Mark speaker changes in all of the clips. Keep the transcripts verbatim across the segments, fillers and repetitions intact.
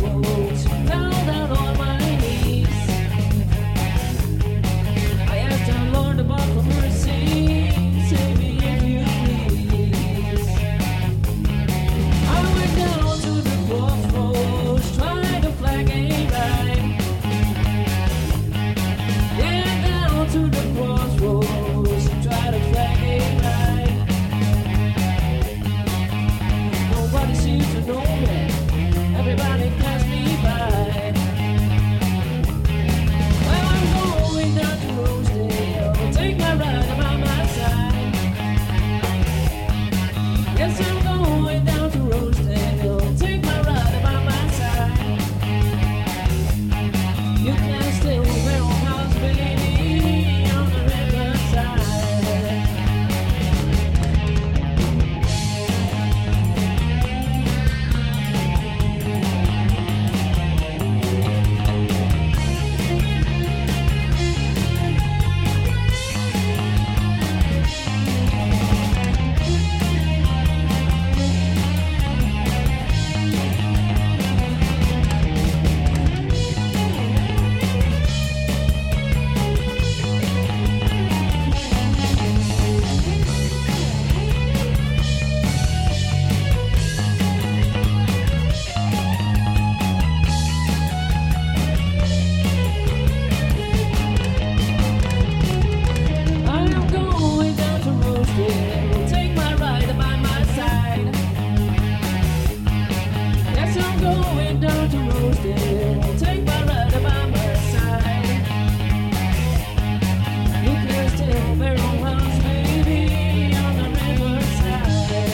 Speaker 1: crossroads, fell down on my knees. I asked the Lord about the mercy, save me if you please. I went down to the crossroads, trying to flag a right. Yeah, down to the crossroads, try to flag a right. Nobody seems to know me. Everybody pass me by. Well, I'm going down to Rosedale. Take my ride by my side. Yes, I'm going down to Rosedale. Take my ride by my side. You can't stay with your own house, baby, on the riverside. Take my ride by my side. Yes, I'm going down to Rosedale. Take my ride by my side. You can still bear on house, baby, on the riverside.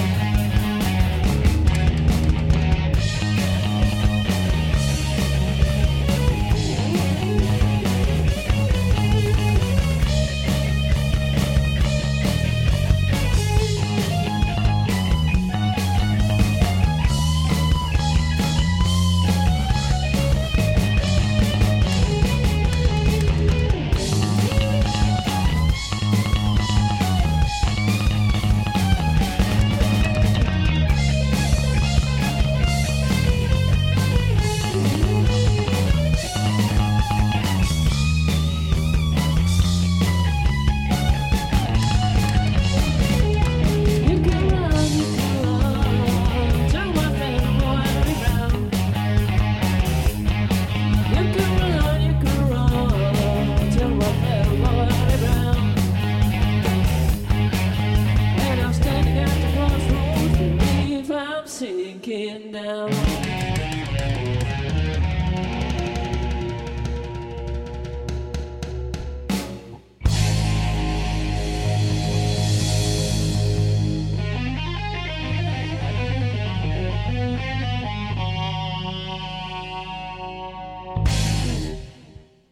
Speaker 1: Sinking down.